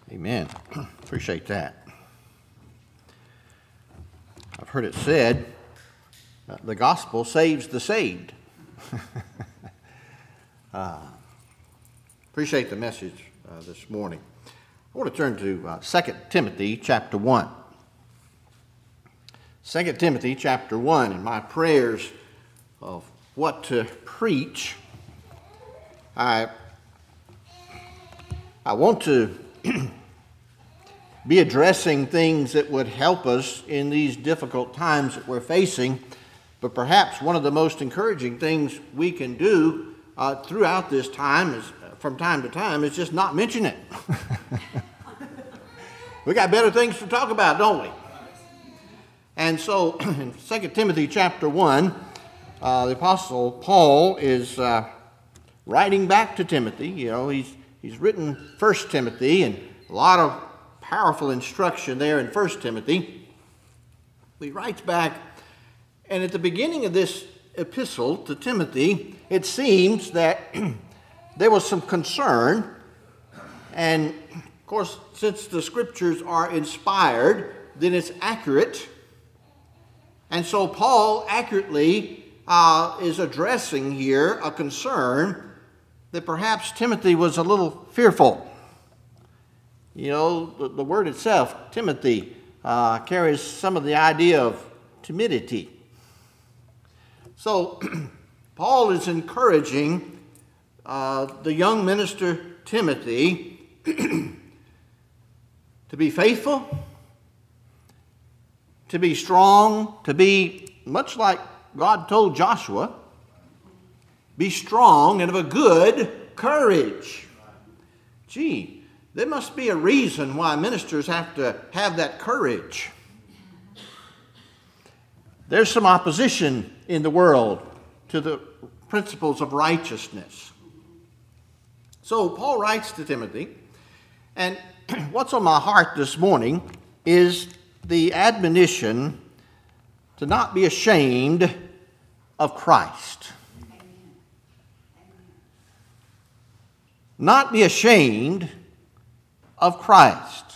Amen. Appreciate that. I've heard it said, the gospel saves the saved. Appreciate the message this morning. I want to turn to 2 Timothy chapter 1. 2 Timothy chapter 1, in my prayers of what to preach, I want to be addressing things that would help us in these difficult times that we're facing, but perhaps one of the most encouraging things we can do throughout this time, is, from time to time, is just not mention it. We got better things to talk about, don't we? And so, in 2 Timothy chapter 1, the Apostle Paul is writing back to Timothy. You know, he's written 1 Timothy, and a lot of powerful instruction there in 1 Timothy. He writes back, and at the beginning of this epistle to Timothy, it seems that there was some concern, and of course, since the scriptures are inspired, then it's accurate. And so Paul accurately is addressing here a concern that perhaps Timothy was a little fearful. You know, the word itself, Timothy, carries some of the idea of timidity. So Paul is encouraging the young minister Timothy to be faithful, to be strong, to be, much like God told Joshua, be strong and of a good courage. Gee, there must be a reason why ministers have to have that courage. There's some opposition in the world to the principles of righteousness. So Paul writes to Timothy, and what's on my heart this morning is the admonition to not be ashamed of Christ. Not be ashamed of Christ.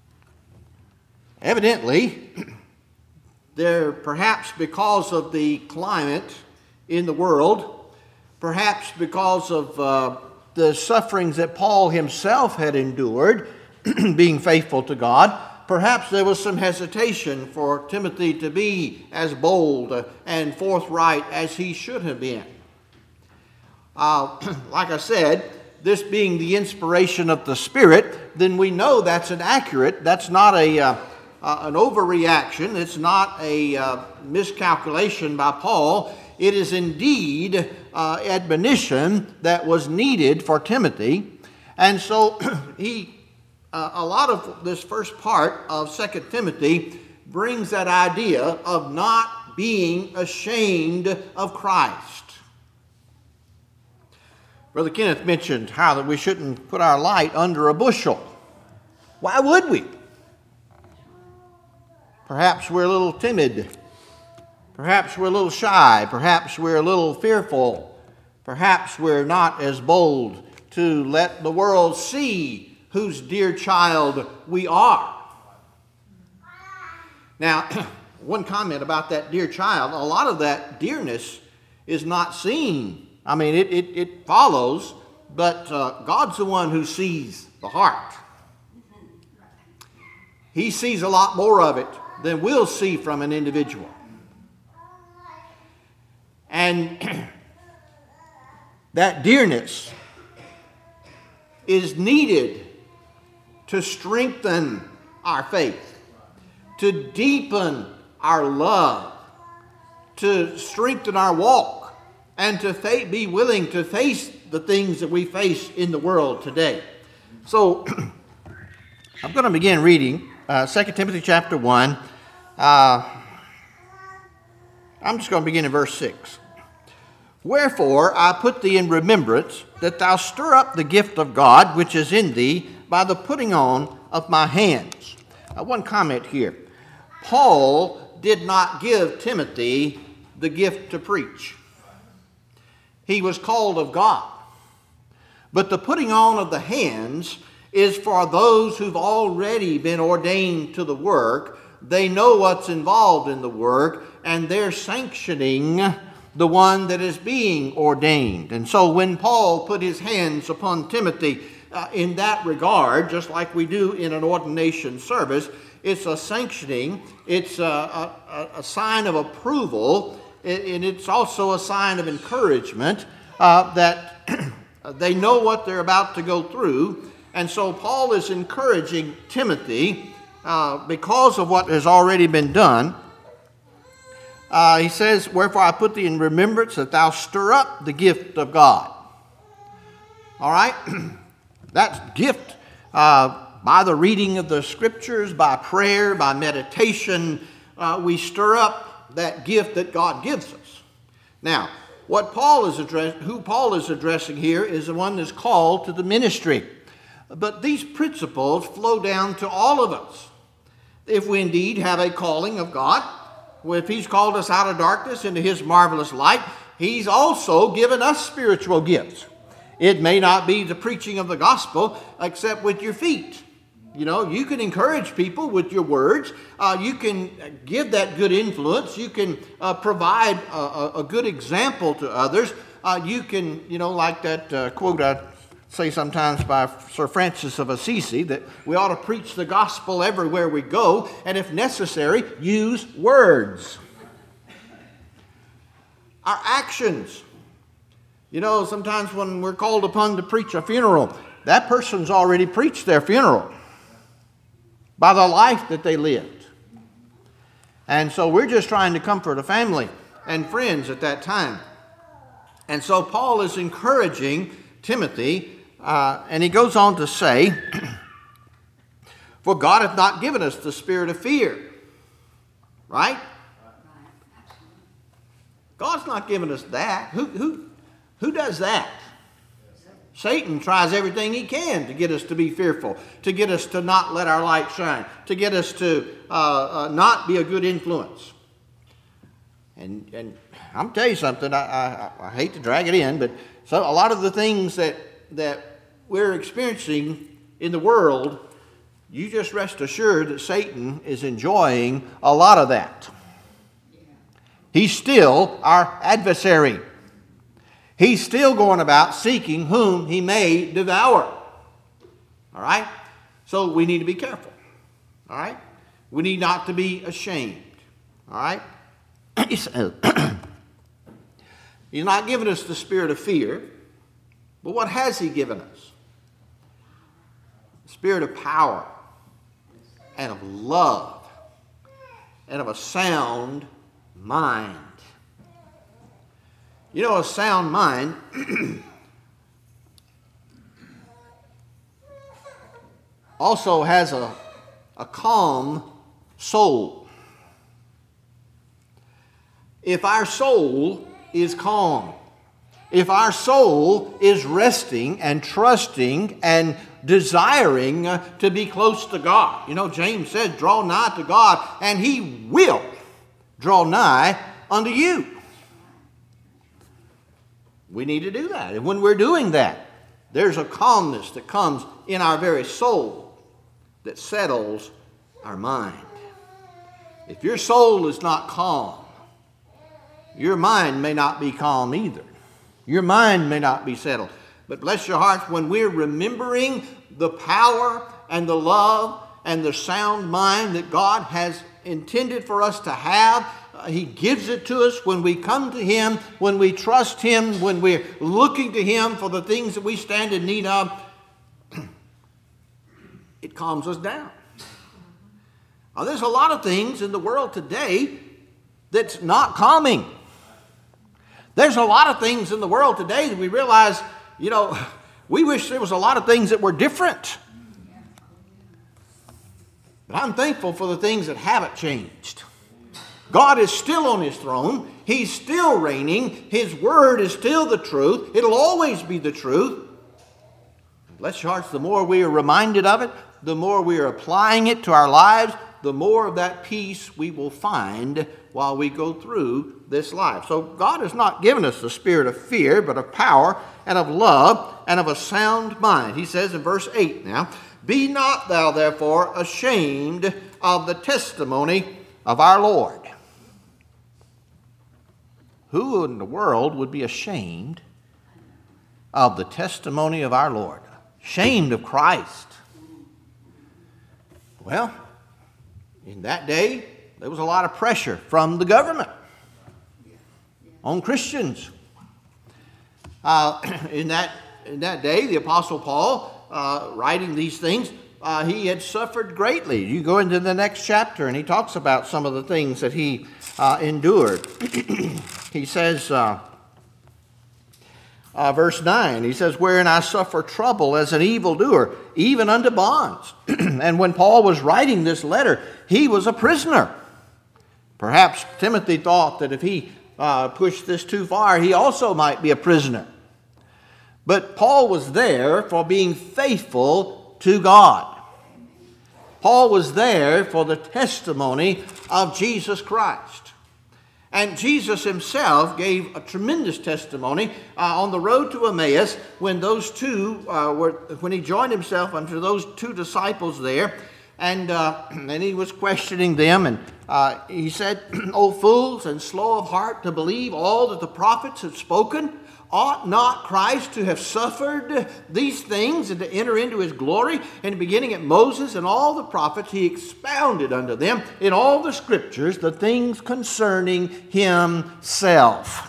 Evidently, there, perhaps because of the climate in the world, perhaps because of the sufferings that Paul himself had endured, being faithful to God, perhaps there was some hesitation for Timothy to be as bold and forthright as he should have been. Like I said, this being the inspiration of the Spirit, then we know that's that's not an overreaction. It's not a miscalculation by Paul. It is indeed admonition that was needed for Timothy. And so a lot of this first part of 2 Timothy brings that idea of not being ashamed of Christ. Brother Kenneth mentioned how that we shouldn't put our light under a bushel. Why would we? Perhaps we're a little timid. Perhaps we're a little shy. Perhaps we're a little fearful. Perhaps we're not as bold to let the world see whose dear child we are. Now, one comment about that dear child, a lot of that dearness is not seen. I mean, it follows, but God's the one who sees the heart. He sees a lot more of it than we'll see from an individual. And that dearness is needed to strengthen our faith, to deepen our love, to strengthen our walk, and to be willing to face the things that we face in the world today. So, I'm going to begin reading 2 Timothy chapter 1. I'm just going to begin in verse 6. Wherefore I put thee in remembrance that thou stir up the gift of God which is in thee by the putting on of my hands. One comment here. Paul did not give Timothy the gift to preach. He was called of God. But the putting on of the hands is for those who've already been ordained to the work. They know what's involved in the work, and they're sanctioning the one that is being ordained. And so when Paul put his hands upon Timothy in that regard, just like we do in an ordination service, it's a sanctioning, it's a sign of approval, and it's also a sign of encouragement that they know what they're about to go through. And so Paul is encouraging Timothy because of what has already been done. He says, "Wherefore I put thee in remembrance that thou stir up the gift of God." All right? That gift by the reading of the Scriptures, by prayer, by meditation, we stir up that gift that God gives us. Now, who Paul is addressing here is the one that's called to the ministry. But these principles flow down to all of us. If we indeed have a calling of God, if He's called us out of darkness into His marvelous light, He's also given us spiritual gifts. It may not be the preaching of the gospel except with your feet. You know, you can encourage people with your words. You can give that good influence. You can provide a good example to others. You can, like that quote I say sometimes by Sir Francis of Assisi, that we ought to preach the gospel everywhere we go, and if necessary, use words. Our actions. Sometimes when we're called upon to preach a funeral, that person's already preached their funeral by the life that they lived. And so we're just trying to comfort a family and friends at that time. And so Paul is encouraging Timothy, and he goes on to say, "For God hath not given us the spirit of fear." Right? God's not given us that. Who does that? Satan tries everything he can to get us to be fearful, to get us to not let our light shine, to get us to not be a good influence. And I'm tell you something, I hate to drag it in, but a lot of the things that we're experiencing in the world, you just rest assured that Satan is enjoying a lot of that. He's still our adversary. He's still going about seeking whom he may devour. All right? So we need to be careful. All right? We need not to be ashamed. All right? He's not given us the spirit of fear, but what has He given us? The spirit of power and of love and of a sound mind. A sound mind also has a calm soul. If our soul is calm, if our soul is resting and trusting and desiring to be close to God. James said, "Draw nigh to God, and He will draw nigh unto you." We need to do that. And when we're doing that, there's a calmness that comes in our very soul that settles our mind. If your soul is not calm, your mind may not be calm either. Your mind may not be settled. But bless your hearts, when we're remembering the power and the love and the sound mind that God has intended for us to have, He gives it to us when we come to Him, when we trust Him, when we're looking to Him for the things that we stand in need of. It calms us down. Now, there's a lot of things in the world today that's not calming. There's a lot of things in the world today that we realize, we wish there was a lot of things that were different. But I'm thankful for the things that haven't changed. God is still on His throne. He's still reigning. His word is still the truth. It'll always be the truth. Bless your hearts, the more we are reminded of it, the more we are applying it to our lives, the more of that peace we will find while we go through this life. So God has not given us the spirit of fear, but of power and of love and of a sound mind. He says in verse 8 now, Be not thou therefore ashamed of the testimony of our Lord. Who in the world would be ashamed of the testimony of our Lord? Ashamed of Christ? Well, in that day, there was a lot of pressure from the government on Christians. In that day, the Apostle Paul, writing these things, he had suffered greatly. You go into the next chapter, and he talks about some of the things that he endured. He says, verse 9, he says, wherein I suffer trouble as an evildoer, even unto bonds. And when Paul was writing this letter, he was a prisoner. Perhaps Timothy thought that if he pushed this too far, he also might be a prisoner. But Paul was there for being faithful to God. Paul was there for the testimony of Jesus Christ. And Jesus himself gave a tremendous testimony on the road to Emmaus when those two when he joined himself unto those two disciples there, and he was questioning them, and he said, O fools and slow of heart to believe all that the prophets have spoken. Ought not Christ to have suffered these things and to enter into his glory? And beginning at Moses and all the prophets, he expounded unto them in all the scriptures the things concerning himself.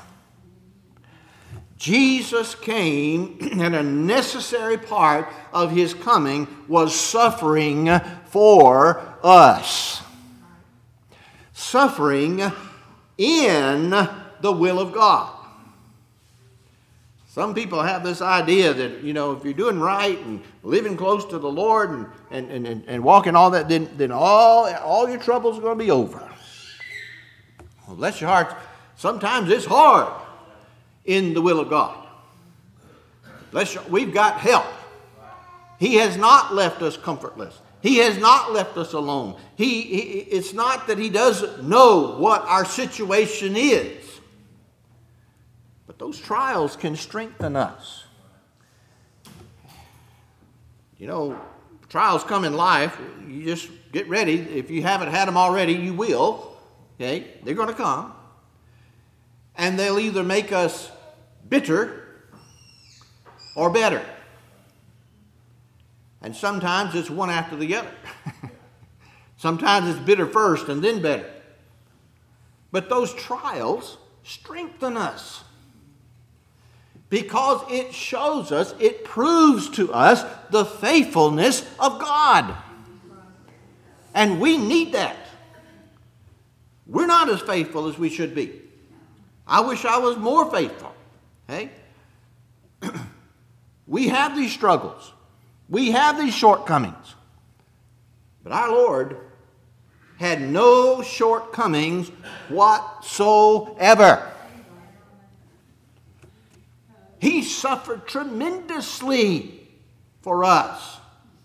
Jesus came, and a necessary part of his coming was suffering for us. Suffering in the will of God. Some people have this idea that, if you're doing right and living close to the Lord and walking all that, then all your troubles are going to be over. Well, bless your hearts. Sometimes it's hard in the will of God. We've got help. He has not left us comfortless. He has not left us alone. It's not that he doesn't know what our situation is. But those trials can strengthen us. Trials come in life. You just get ready. If you haven't had them already, you will. Okay? They're going to come. And they'll either make us bitter or better. And sometimes it's one after the other. Sometimes it's bitter first and then better. But those trials strengthen us. Because it shows us, it proves to us the faithfulness of God. And we need that. We're not as faithful as we should be. I wish I was more faithful. Hey? We have these struggles. We have these shortcomings. But our Lord had no shortcomings whatsoever. He suffered tremendously for us.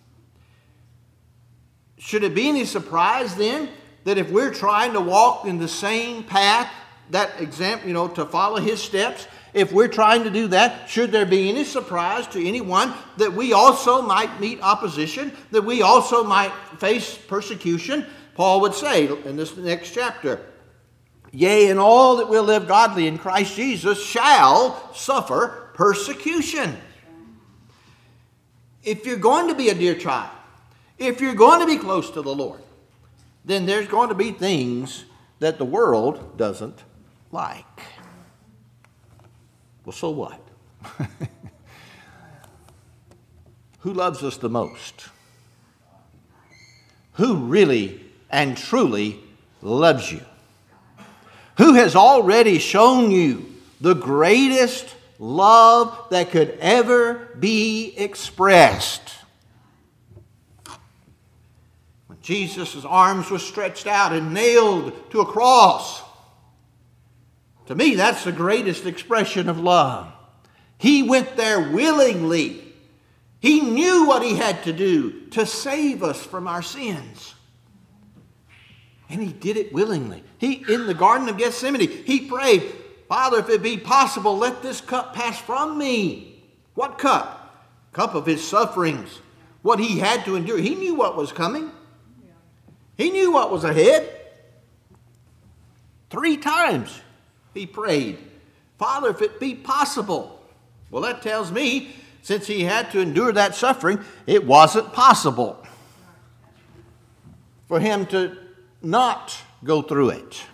Should it be any surprise then that if we're trying to walk in the same path, that example, to follow his steps, if we're trying to do that, should there be any surprise to anyone that we also might meet opposition, that we also might face persecution? Paul would say in this next chapter, yea, and all that will live godly in Christ Jesus shall suffer persecution. If you're going to be a dear child, if you're going to be close to the Lord, then there's going to be things that the world doesn't like. Well, so what? Who loves us the most? Who really and truly loves you? Who has already shown you the greatest love that could ever be expressed? When Jesus' arms were stretched out and nailed to a cross, to me, that's the greatest expression of love. He went there willingly. He knew what he had to do to save us from our sins. And he did it willingly. In the Garden of Gethsemane, he prayed, Father, if it be possible, let this cup pass from me. What cup? Cup of his sufferings. what he had to endure. He knew what was coming. He knew what was ahead. 3 times he prayed, Father, if it be possible. Well, that tells me, since he had to endure that suffering, it wasn't possible for him to not go through it.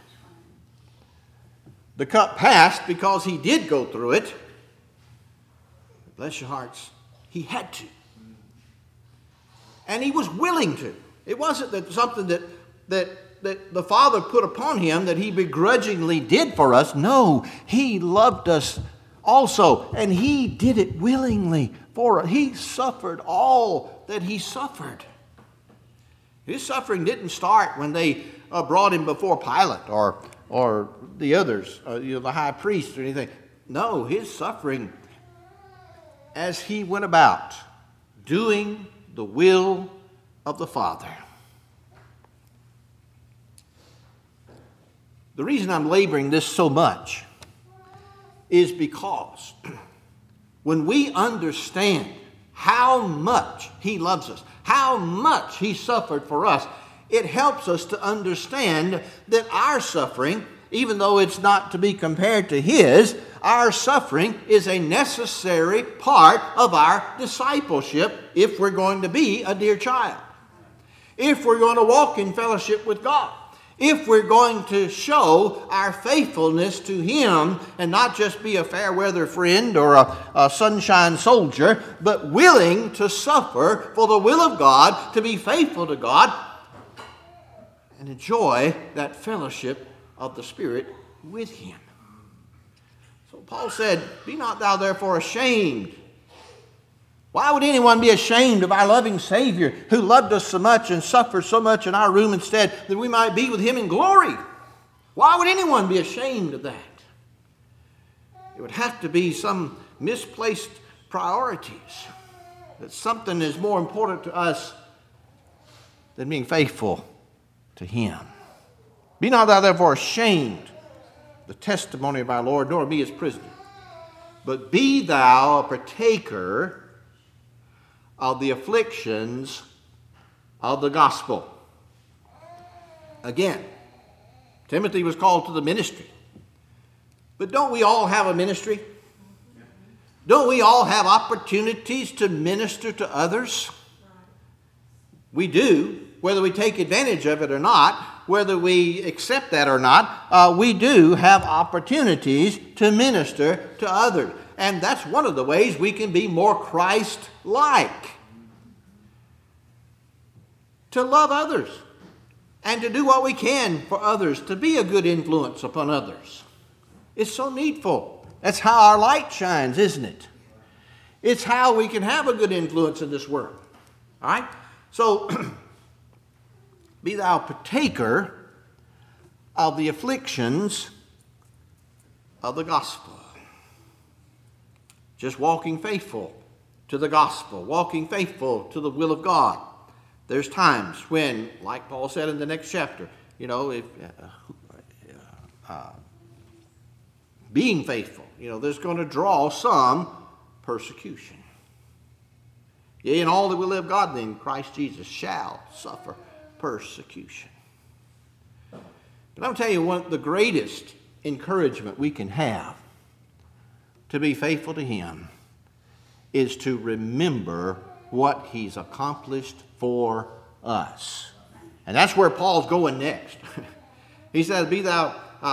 The cup passed because he did go through it. Bless your hearts, he had to. And he was willing to. It wasn't that something that the Father put upon him that he begrudgingly did for us. No, he loved us also, and he did it willingly for us. He suffered all that he suffered. His suffering didn't start when they brought him before Pilate or the others, the high priest or anything. No, his suffering as he went about doing the will of the Father. The reason I'm laboring this so much is because when we understand how much he loves us, how much he suffered for us, it helps us to understand that our suffering, even though it's not to be compared to his, our suffering is a necessary part of our discipleship if we're going to be a dear child, if we're going to walk in fellowship with God, if we're going to show our faithfulness to him and not just be a fair weather friend or a sunshine soldier, but willing to suffer for the will of God, to be faithful to God, and enjoy that fellowship of the Spirit with him. So Paul said, be not thou therefore ashamed. Why would anyone be ashamed of our loving Savior who loved us so much and suffered so much in our room instead that we might be with him in glory? Why would anyone be ashamed of that? It would have to be some misplaced priorities, that something is more important to us than being faithful to him. Be not thou therefore ashamed of the testimony of our Lord, nor be his prisoner, but be thou a partaker of the afflictions of the gospel. Again, Timothy was called to the ministry. But don't we all have a ministry? Don't we all have opportunities to minister to others? We do, whether we take advantage of it or not, whether we accept that or not, we do have opportunities to minister to others. And that's one of the ways we can be more Christ-like. To love others and to do what we can for others, to be a good influence upon others. It's so needful. That's how our light shines, isn't it? It's how we can have a good influence in this world. All right? So, be thou a partaker of the afflictions of the gospel. Just walking faithful to the gospel, walking faithful to the will of God. There's times when, like Paul said in the next chapter, if being faithful, there's going to draw some persecution. Yea, and all that will live godly in Christ Jesus shall suffer persecution. But I'm telling you, the greatest encouragement we can have to be faithful to him is to remember what he's accomplished for us. And that's where Paul's going next. He says, be thou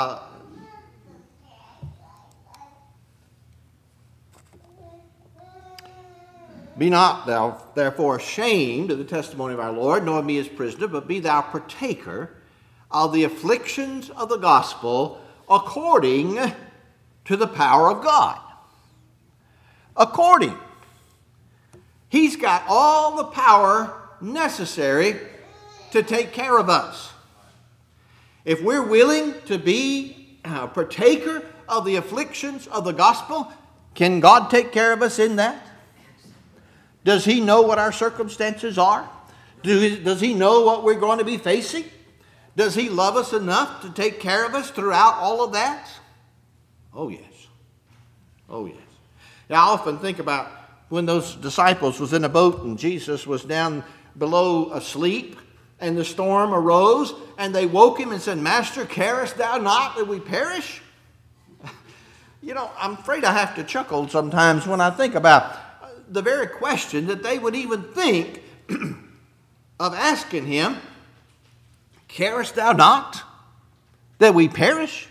be not thou therefore ashamed of the testimony of our Lord, nor be his prisoner, but be thou partaker of the afflictions of the gospel according to the power of God. According. He's got all the power necessary to take care of us. If we're willing to be a partaker of the afflictions of the gospel, can God take care of us in that? Does he know what our circumstances are? Does he know what we're going to be facing? Does he love us enough to take care of us throughout all of that? Oh, yes. Oh, yes. Now, I often think about when those disciples was in a boat and Jesus was down below asleep, and the storm arose, and they woke him and said, Master, carest thou not that we perish? You know, I'm afraid I have to chuckle sometimes when I think about the very question that they would even think of asking him, carest thou not that we perish?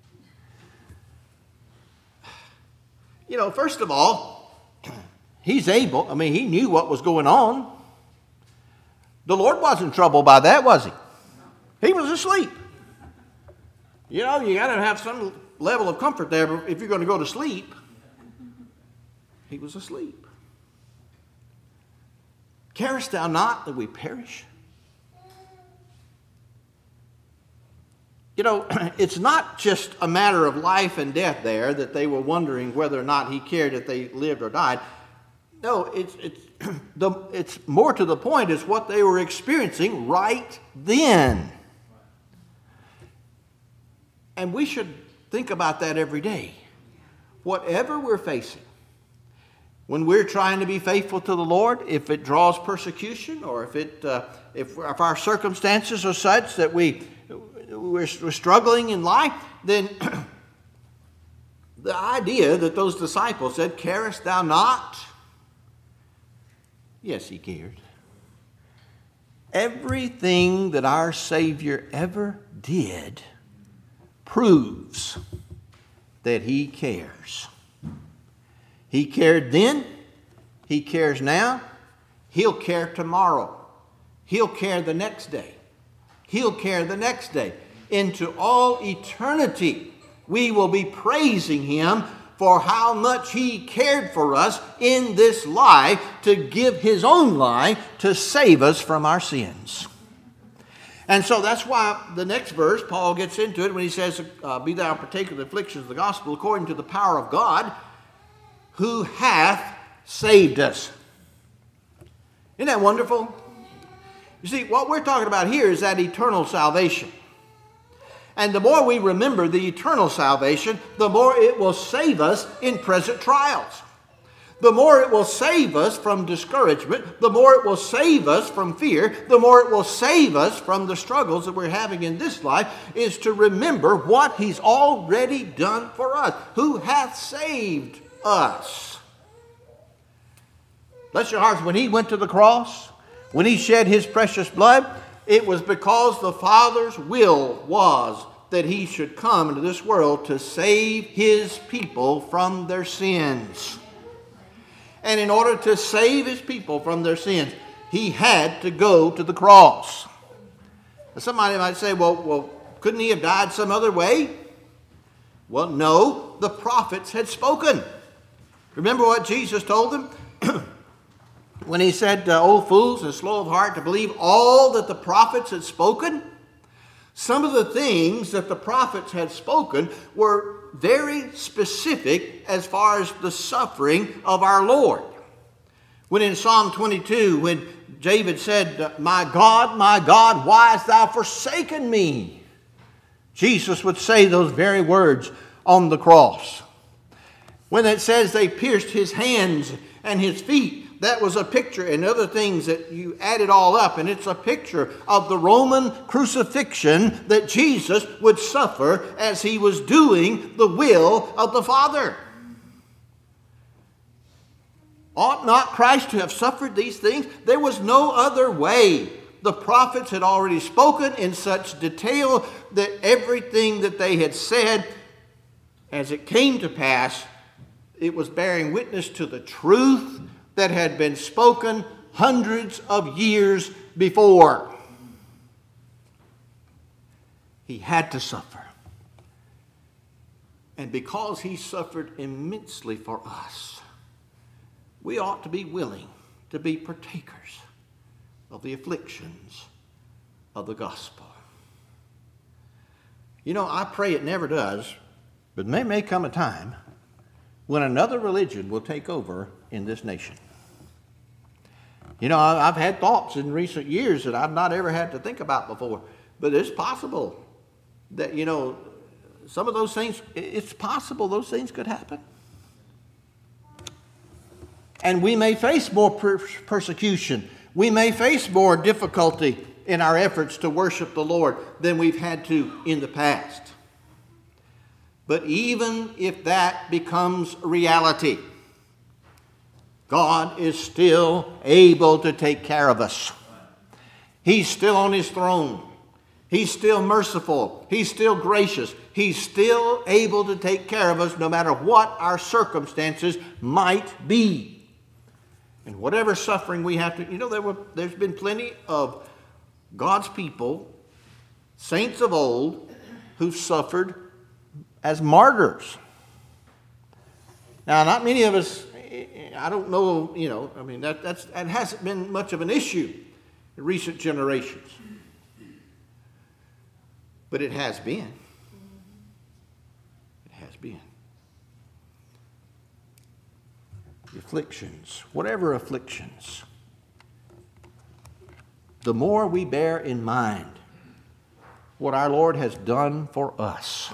You know, first of all, he's able. I mean, he knew what was going on. The Lord wasn't troubled by that, was he? He was asleep. You know, you got to have some level of comfort there if you're going to go to sleep. He was asleep. Carest thou not that we perish? You know, it's not just a matter of life and death there that they were wondering whether or not he cared if they lived or died. No, it's more to the point is what they were experiencing right then. And we should think about that every day. Whatever we're facing, when we're trying to be faithful to the Lord, if it draws persecution or if our circumstances are such that we're struggling in life, then the idea that those disciples said, carest thou not? Yes, he cared. Everything that our Savior ever did proves that he cares. He cared then, he cares now, he'll care tomorrow, he'll care the next day, he'll care the next day. Into all eternity, we will be praising him for how much he cared for us in this life to give his own life to save us from our sins. And so that's why the next verse, Paul gets into it when he says, be thou partaker of the afflictions of the gospel according to the power of God, who hath saved us. Isn't that wonderful? You see, what we're talking about here is that eternal salvation. And the more we remember the eternal salvation, the more it will save us in present trials. The more it will save us from discouragement, the more it will save us from fear, the more it will save us from the struggles that we're having in this life, is to remember what he's already done for us, who hath saved us. Bless your hearts, when he went to the cross, when he shed his precious blood, it was because the Father's will was that he should come into this world to save his people from their sins. And in order to save his people from their sins, he had to go to the cross. Somebody might say, well, couldn't he have died some other way? Well, no, the prophets had spoken. Remember what Jesus told them? When he said, O fools and slow of heart to believe all that the prophets had spoken? Some of the things that the prophets had spoken were very specific as far as the suffering of our Lord. When in Psalm 22, when David said, my God, why hast thou forsaken me? Jesus would say those very words on the cross. When it says they pierced his hands and his feet, that was a picture, and other things that you add it all up, and it's a picture of the Roman crucifixion that Jesus would suffer as he was doing the will of the Father. Ought not Christ to have suffered these things? There was no other way. The prophets had already spoken in such detail that everything that they had said, as it came to pass, it was bearing witness to the truth that had been spoken hundreds of years before. He had to suffer. And because he suffered immensely for us, we ought to be willing to be partakers of the afflictions of the gospel. You know, I pray it never does, but there may come a time when another religion will take over in this nation. You know, I've had thoughts in recent years that I've not ever had to think about before. But it's possible that, you know, some of those things, it's possible those things could happen. And we may face more persecution. We may face more difficulty in our efforts to worship the Lord than we've had to in the past. But even if that becomes reality, God is still able to take care of us. He's still on his throne. He's still merciful. He's still gracious. He's still able to take care of us no matter what our circumstances might be. And whatever suffering we have to, there's been plenty of God's people, saints of old, who've suffered as martyrs. Now, not many of us, I don't know, that hasn't been much of an issue in recent generations. But it has been. It has been. The afflictions, whatever afflictions, the more we bear in mind what our Lord has done for us,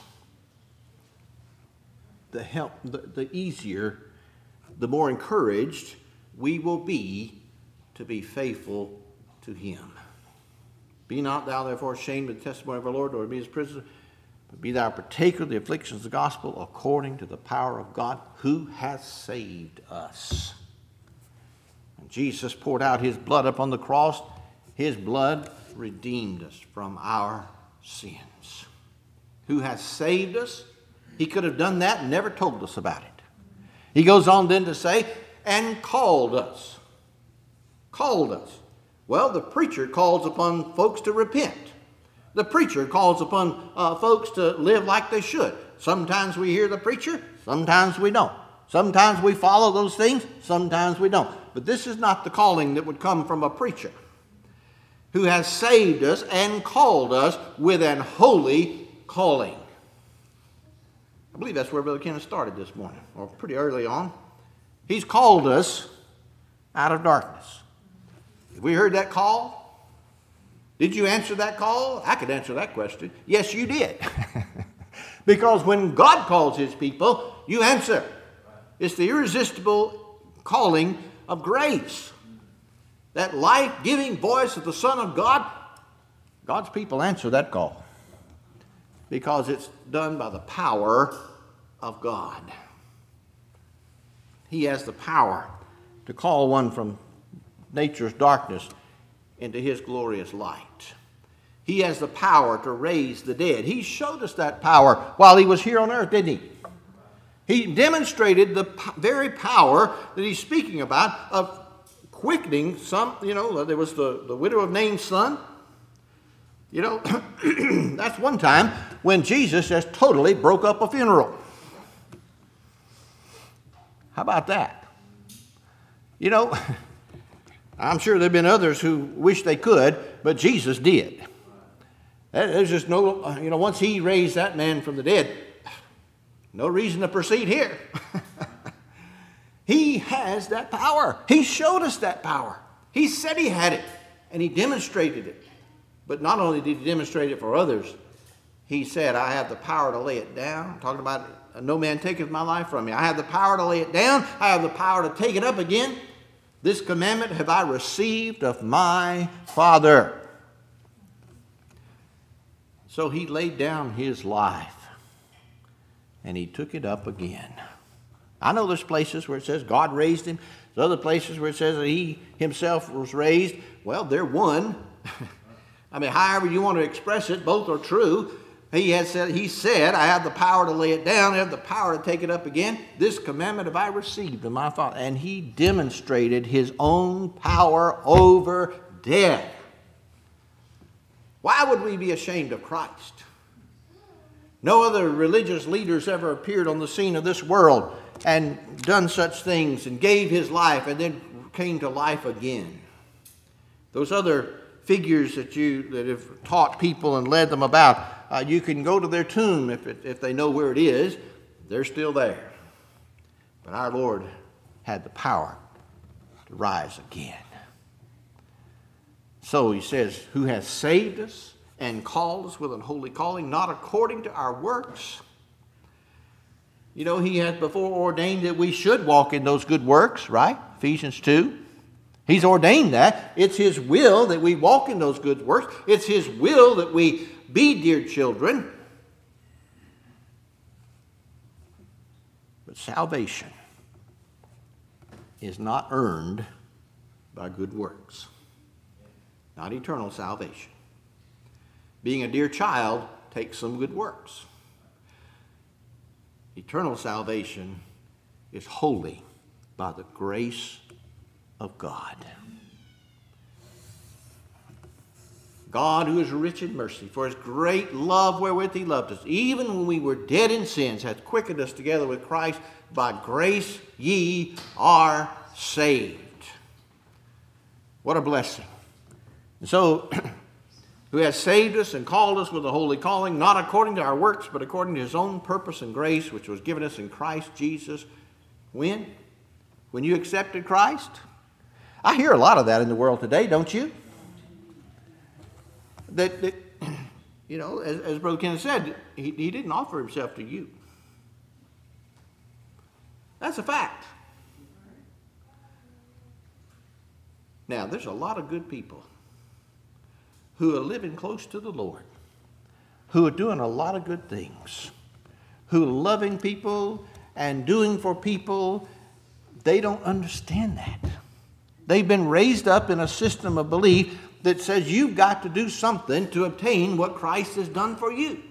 the easier, the more encouraged we will be to be faithful to him. Be not thou therefore ashamed of the testimony of our Lord, nor be his prisoner, but be thou a partaker of the afflictions of the gospel according to the power of God who has saved us. And Jesus poured out his blood upon the cross. His blood redeemed us from our sins. Who has saved us? He could have done that and never told us about it. He goes on then to say, and called us. Called us. Well, the preacher calls upon folks to repent. The preacher calls upon folks to live like they should. Sometimes we hear the preacher, sometimes we don't. Sometimes we follow those things, sometimes we don't. But this is not the calling that would come from a preacher who has saved us and called us with an holy calling. I believe that's where Brother Kenneth started this morning, or pretty early on. He's called us out of darkness. Have we heard that call? Did you answer that call? I could answer that question. Yes, you did. Because when God calls his people, you answer. It's the irresistible calling of grace. That life-giving voice of the Son of God. God's people answer that call. Because it's done by the power of God. He has the power to call one from nature's darkness into his glorious light. He has the power to raise the dead. He showed us that power while he was here on earth, didn't he? He demonstrated the very power that he's speaking about of quickening some, there was the widow of Nain's son. That's one time when Jesus just totally broke up a funeral. How about that? I'm sure there have been others who wish they could, but Jesus did. There's just no, once he raised that man from the dead, no reason to proceed here. He has that power. He showed us that power. He said he had it, and he demonstrated it. But not only did he demonstrate it for others, he said, I have the power to lay it down. Talking about no man taketh my life from me. I have the power to lay it down. I have the power to take it up again. This commandment have I received of my Father. So he laid down his life, and he took it up again. I know there's places where it says God raised him. There's other places where it says that he himself was raised. Well, they're one. However you want to express it, both are true. He said, I have the power to lay it down. I have the power to take it up again. This commandment have I received of my Father. And he demonstrated his own power over death. Why would we be ashamed of Christ? No other religious leaders ever appeared on the scene of this world and done such things and gave his life and then came to life again. Those other figures that have taught people and led them about, you can go to their tomb if they know where it is. They're still there. But our Lord had the power to rise again. So he says, who has saved us and called us with an holy calling, not according to our works, You know, he has before ordained that we should walk in those good works, right? Ephesians 2. He's ordained that. It's his will that we walk in those good works. It's his will that we be dear children. But salvation is not earned by good works. Not eternal salvation. Being a dear child takes some good works. Eternal salvation is wholly by the grace of God. God, who is rich in mercy, for his great love wherewith he loved us, even when we were dead in sins, hath quickened us together with Christ. By grace ye are saved. What a blessing. And so, who has saved us and called us with a holy calling, not according to our works, but according to his own purpose and grace, which was given us in Christ Jesus. When? When you accepted Christ? I hear a lot of that in the world today, don't you? That you know, as Brother Kenneth said, he didn't offer himself to you. That's a fact. Now, there's a lot of good people who are living close to the Lord, who are doing a lot of good things, who are loving people and doing for people. They don't understand that. They've been raised up in a system of belief that says you've got to do something to obtain what Christ has done for you.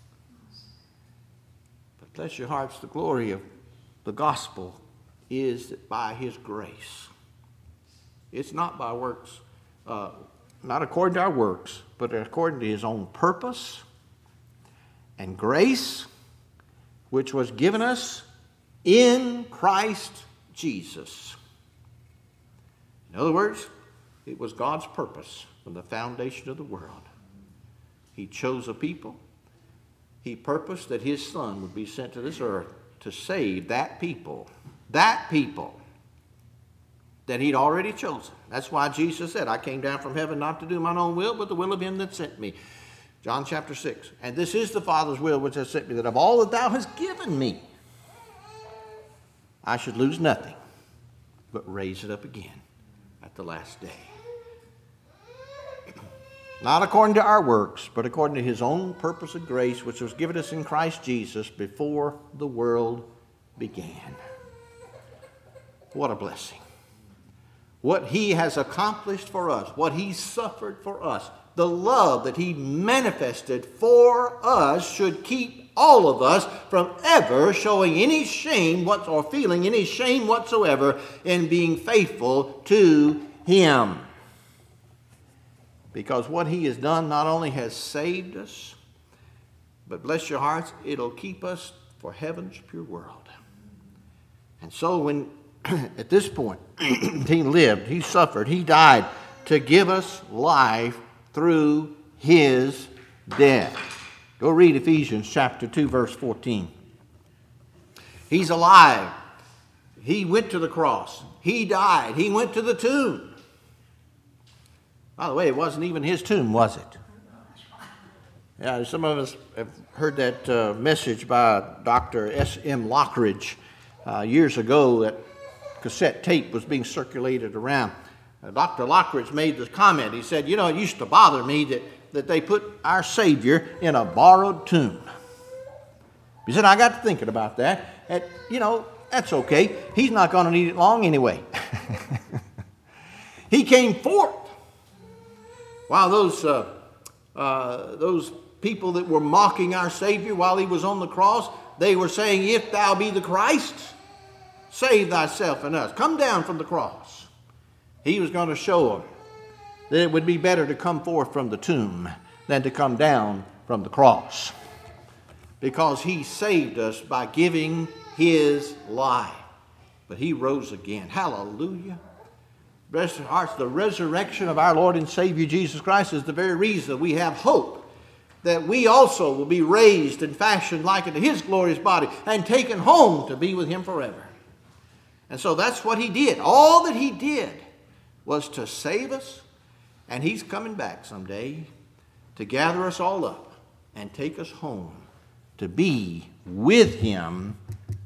But bless your hearts, the glory of the gospel is that by his grace. It's not by works, not according to our works, but according to his own purpose and grace, which was given us in Christ Jesus. In other words, it was God's purpose from the foundation of the world. He chose a people. He purposed that his Son would be sent to this earth to save that people that he'd already chosen. That's why Jesus said, I came down from heaven not to do mine own will, but the will of him that sent me. John chapter 6. And this is the Father's will which has sent me, that of all that thou hast given me, I should lose nothing, but raise it up again at the last day. Not according to our works, but according to his own purpose and grace, which was given us in Christ Jesus before the world began. What a blessing. What he has accomplished for us, what he suffered for us, the love that he manifested for us should keep all of us from ever showing any shame or feeling any shame whatsoever in being faithful to him. Because what he has done not only has saved us, but bless your hearts, it'll keep us for heaven's pure world. And so when at this point he lived, he suffered, he died to give us life through his death. Go read Ephesians chapter 2, verse 14. He's alive. He went to the cross. He died. He went to the tomb. By the way, it wasn't even his tomb, was it? Yeah, some of us have heard that message by Dr. S.M. Lockridge years ago. That cassette tape was being circulated around. Dr. Lockridge made this comment. He said, you know, it used to bother me that they put our Savior in a borrowed tomb. He said, I got to thinking about that. And, you know, that's okay. He's not going to need it long anyway. He came forth. While those people that were mocking our Savior while he was on the cross, they were saying, if thou be the Christ, save thyself and us. Come down from the cross. He was going to show them that it would be better to come forth from the tomb than to come down from the cross. Because he saved us by giving his life. But he rose again. Hallelujah. Bless your hearts, the resurrection of our Lord and Savior Jesus Christ is the very reason we have hope that we also will be raised and fashioned like unto his glorious body and taken home to be with him forever. And so that's what he did. All that he did was to save us, and he's coming back someday to gather us all up and take us home to be with him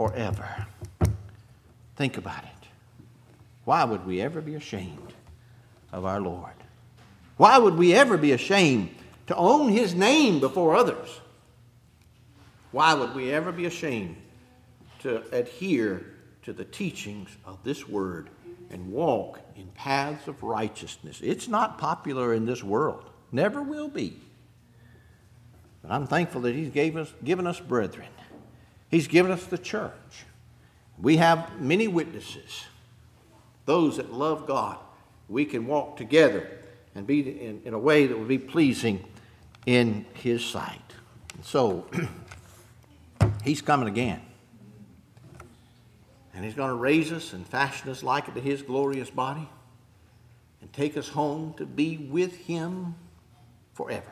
forever. Think about it. Why would we ever be ashamed of our Lord? Why would we ever be ashamed to own His name before others? Why would we ever be ashamed to adhere to the teachings of this Word and walk in paths of righteousness? It's not popular in this world. Never will be. But I'm thankful that He's given us brethren. He's given us the church. We have many witnesses, those that love God. We can walk together and be in a way that will be pleasing in His sight. And so, He's coming again. And He's going to raise us and fashion us like it to His glorious body and take us home to be with Him forever.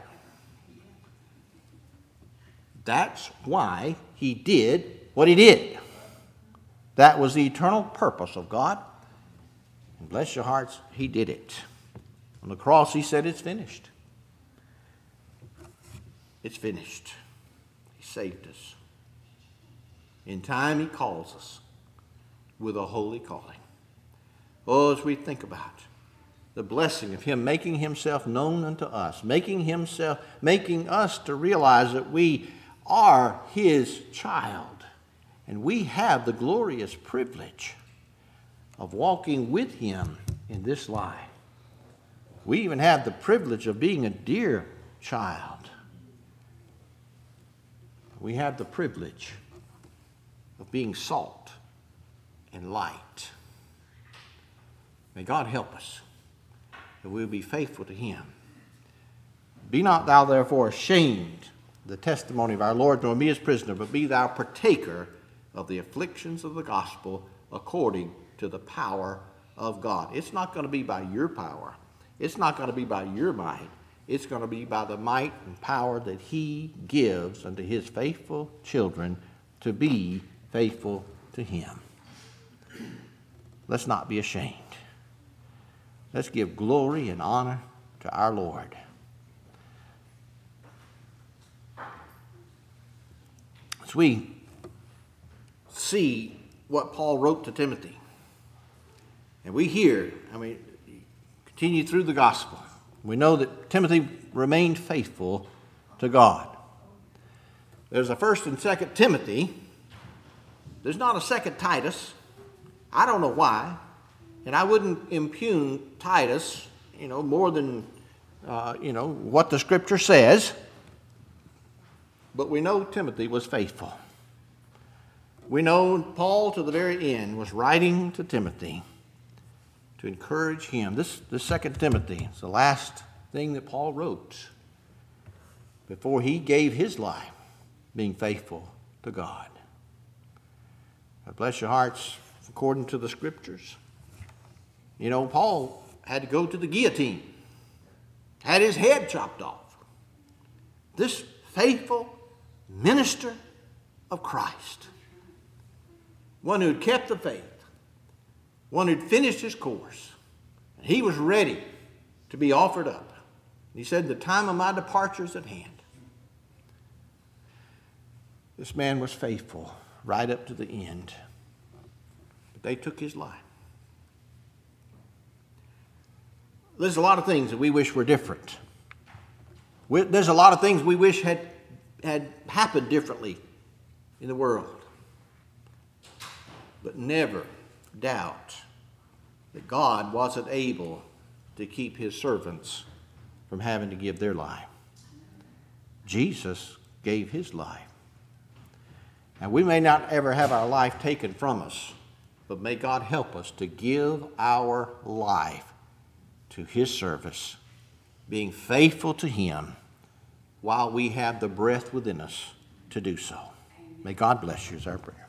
That's why He did what He did. That was the eternal purpose of God. And bless your hearts, He did it. On the cross, He said, it's finished. It's finished. He saved us. In time, He calls us with a holy calling. Oh, as we think about the blessing of Him making Himself known unto us, making us to realize that we are His child, and we have the glorious privilege of walking with Him in this life. We even have the privilege of being a dear child. We have the privilege of being salt and light. May God help us that we'll be faithful to Him. Be not thou therefore ashamed of the testimony of our Lord, nor be His prisoner, but be thou partaker of the afflictions of the gospel according to the power of God. It's not going to be by your power. It's not going to be by your might. It's going to be by the might and power that He gives unto His faithful children to be faithful to Him. Let's not be ashamed. Let's give glory and honor to our Lord. As we see what Paul wrote to Timothy, and we hear, continue through the gospel, we know that Timothy remained faithful to God. There's a 1st and 2nd Timothy. There's not a 2nd Titus. I don't know why. And I wouldn't impugn Titus, more than, what the Scripture says. But we know Timothy was faithful. We know Paul, to the very end, was writing to Timothy to encourage him. This 2 Timothy is the last thing that Paul wrote before he gave his life being faithful to God. God bless your hearts according to the Scriptures. Paul had to go to the guillotine, had his head chopped off. This faithful minister of Christ, one who had kept the faith, one who had finished his course, and he was ready to be offered up. He said, the time of my departure is at hand. This man was faithful right up to the end, but they took his life. There's a lot of things that we wish were different. There's a lot of things we wish had happened differently in the world. But never doubt that God wasn't able to keep His servants from having to give their life. Jesus gave His life. And we may not ever have our life taken from us, but may God help us to give our life to His service, being faithful to Him while we have the breath within us to do so. May God bless you is our prayer.